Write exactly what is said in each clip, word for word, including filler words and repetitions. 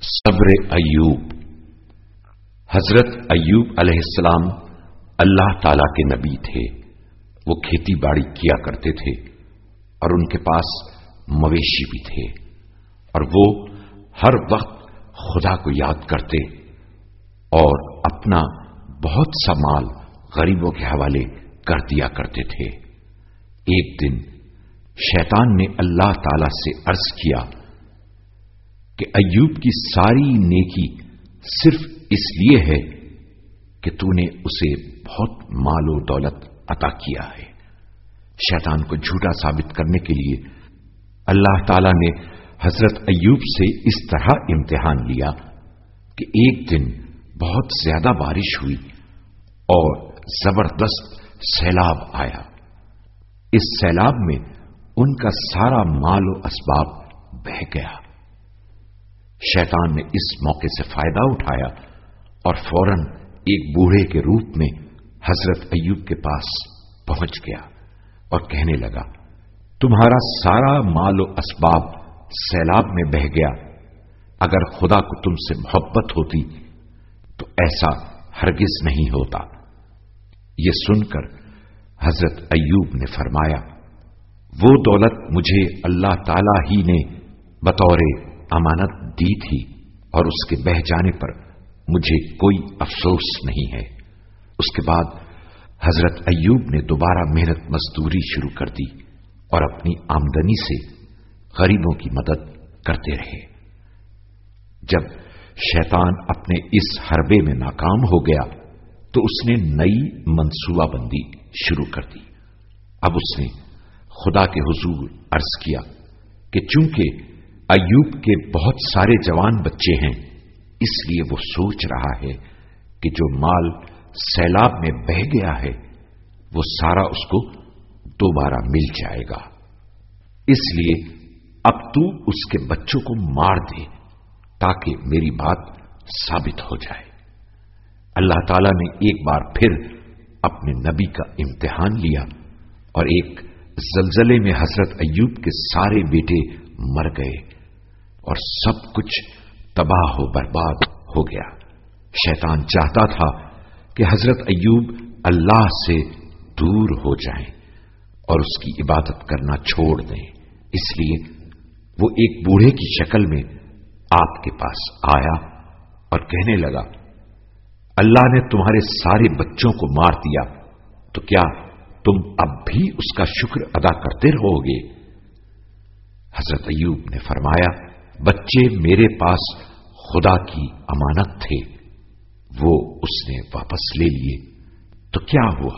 صبر ایوب۔ حضرت ایوب علیہ السلام اللہ تعالی کے نبی تھے۔ وہ کھیتی باڑی کیا کرتے تھے اور ان کے پاس مویشی بھی تھے، اور وہ ہر وقت خدا کو یاد کرتے اور اپنا بہت سا مال غریبوں کے حوالے کر دیا کرتے تھے۔ ایک دن شیطان نے اللہ تعالی سے عرض کیا کہ ایوب کی ساری نیکی صرف اس لیے ہے کہ تو نے اسے بہت مال و دولت عطا کیا ہے۔ شیطان کو جھوٹا ثابت کرنے کے لیے اللہ تعالی نے حضرت ایوب سے اس طرح امتحان لیا کہ ایک دن بہت زیادہ بارش ہوئی اور زبردست سیلاب آیا۔ اس سیلاب میں ان کا سارا مال و اسباب بہہ گیا۔ شیطان نے اس موقع سے فائدہ اٹھایا اور فوراً ایک بوڑھے کے روپ میں حضرت ایوب کے پاس پہنچ گیا اور کہنے لگا، تمہارا سارا مال و اسباب سیلاب میں بہہ گیا، اگر خدا کو تم سے محبت ہوتی تو ایسا ہرگز نہیں ہوتا۔ یہ سن کر حضرت ایوب نے فرمایا، وہ دولت مجھے اللہ تعالی ہی نے بطور امانت دی تھی اور اس کے بہہ جانے پر مجھے کوئی افسوس نہیں ہے۔ اس کے بعد حضرت ایوب نے دوبارہ محنت مزدوری شروع کر دی اور اپنی آمدنی سے غریبوں کی مدد کرتے رہے۔ جب شیطان اپنے اس حربے میں ناکام ہو گیا تو اس نے نئی منصوبہ بندی شروع کر دی۔ اب اس نے خدا کے حضور عرض کیا کہ چونکہ ایوب کے بہت سارے جوان بچے ہیں، اس لیے وہ سوچ رہا ہے کہ جو مال سیلاب میں بہہ گیا ہے وہ سارا اس کو دوبارہ مل جائے گا، اس لیے اب تو اس کے بچوں کو مار دے تاکہ میری بات ثابت ہو جائے۔ اللہ تعالی نے ایک بار پھر اپنے نبی کا امتحان لیا اور ایک زلزلے میں حضرت ایوب کے سارے بیٹے مر گئے اور سب کچھ تباہ و برباد ہو گیا۔ شیطان چاہتا تھا کہ حضرت ایوب اللہ سے دور ہو جائیں اور اس کی عبادت کرنا چھوڑ دیں، اس لیے وہ ایک بوڑھے کی شکل میں آپ کے پاس آیا اور کہنے لگا، اللہ نے تمہارے سارے بچوں کو مار دیا تو کیا تم اب بھی اس کا شکر ادا کرتے رہو گے؟ حضرت ایوب نے فرمایا، بچے میرے پاس خدا کی امانت تھے، وہ اس نے واپس لے لیے تو کیا ہوا؟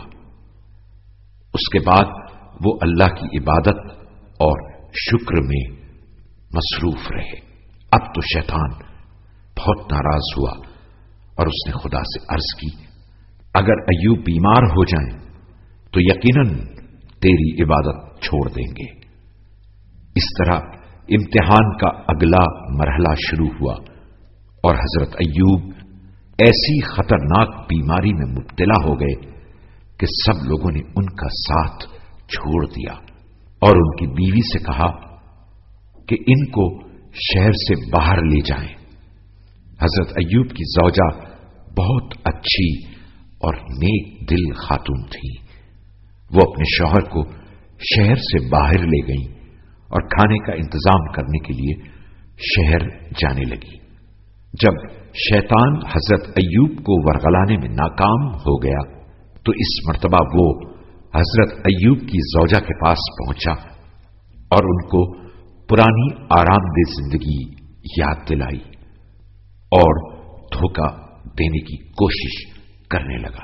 اس کے بعد وہ اللہ کی عبادت اور شکر میں مصروف رہے۔ اب تو شیطان بہت ناراض ہوا اور اس نے خدا سے عرض کی، اگر ایوب بیمار ہو جائیں تو یقیناً تیری عبادت چھوڑ دیں گے۔ اس طرح امتحان کا اگلا مرحلہ شروع ہوا اور حضرت ایوب ایسی خطرناک بیماری میں مبتلا ہو گئے کہ سب لوگوں نے ان کا ساتھ چھوڑ دیا اور ان کی بیوی سے کہا کہ ان کو شہر سے باہر لے جائیں۔ حضرت ایوب کی زوجہ بہت اچھی اور نیک دل خاتون تھی۔ وہ اپنے شوہر کو شہر سے باہر لے گئیں اور کھانے کا انتظام کرنے کے لیے شہر جانے لگی۔ جب شیطان حضرت ایوب کو ورغلانے میں ناکام ہو گیا تو اس مرتبہ وہ حضرت ایوب کی زوجہ کے پاس پہنچا اور ان کو پرانی آرام دہ زندگی یاد دلائی اور دھوکہ دینے کی کوشش کرنے لگا۔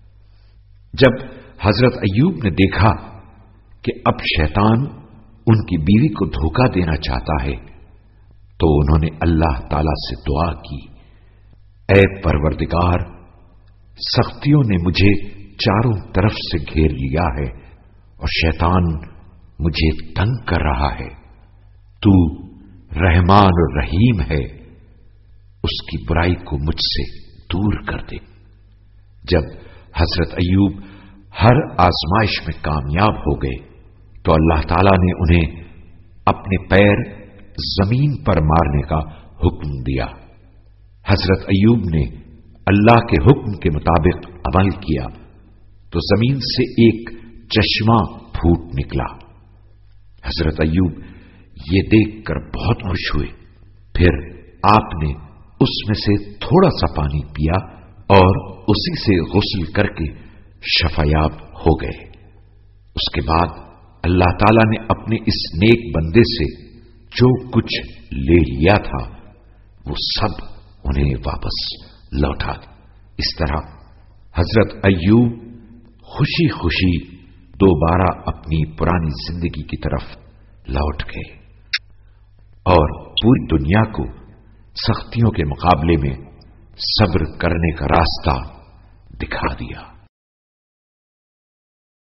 جب حضرت ایوب نے دیکھا کہ اب شیطان ان کی بیوی کو دھوکہ دینا چاہتا ہے تو انہوں نے اللہ تعالی سے دعا کی، اے پروردگار، سختیوں نے مجھے چاروں طرف سے گھیر لیا ہے اور شیطان مجھے تنگ کر رہا ہے، تو رحمان اور رحیم ہے، اس کی برائی کو مجھ سے دور کر دے۔ جب حضرت ایوب ہر آزمائش میں کامیاب ہو گئے تو اللہ تعالی نے انہیں اپنے پیر زمین پر مارنے کا حکم دیا حضرت ایوب نے اللہ کے حکم کے مطابق عمل کیا تو زمین سے ایک چشمہ پھوٹ نکلا۔ حضرت ایوب یہ دیکھ کر بہت خوش ہوئے۔ پھر آپ نے اس میں سے تھوڑا سا پانی پیا اور اسی سے غسل کر کے شفایاب ہو گئے۔ اس کے بعد اللہ تعالی نے اپنے اس نیک بندے سے جو کچھ لے لیا تھا وہ سب انہیں واپس لوٹا دیا۔ اس طرح حضرت ایوب خوشی خوشی دوبارہ اپنی پرانی زندگی کی طرف لوٹ گئے اور پوری دنیا کو سختیوں کے مقابلے میں صبر کرنے کا راستہ دکھا دیا۔